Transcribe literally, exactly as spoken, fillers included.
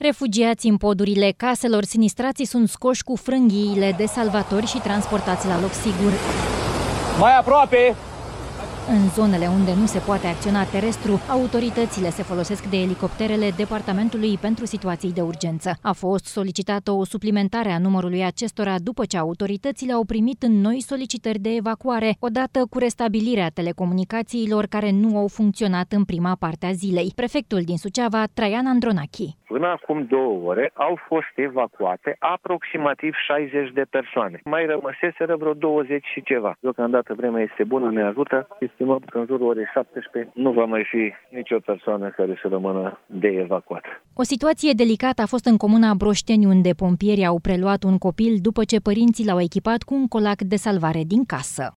Refugiații în podurile caselor sinistrații sunt scoși cu frânghiile de salvatori și transportați la loc sigur. Mai aproape! În zonele unde nu se poate acționa terestru, autoritățile se folosesc de elicopterele Departamentului pentru Situații de Urgență. A fost solicitată o suplimentare a numărului acestora după ce autoritățile au primit în noi solicitări de evacuare, odată cu restabilirea telecomunicațiilor care nu au funcționat în prima parte a zilei. Prefectul din Suceava, Traian Andronachi. Până acum două ore au fost evacuate aproximativ șaizeci de persoane. Mai rămăseseră vreo douăzeci și ceva. Deocamdată vremea este bună, ne ajută. Estimăm că în jurul orei șaptesprezece nu va mai fi nicio persoană care să rămână de evacuat. O situație delicată a fost în comuna Broșteni, unde pompierii au preluat un copil după ce părinții l-au echipat cu un colac de salvare din casă.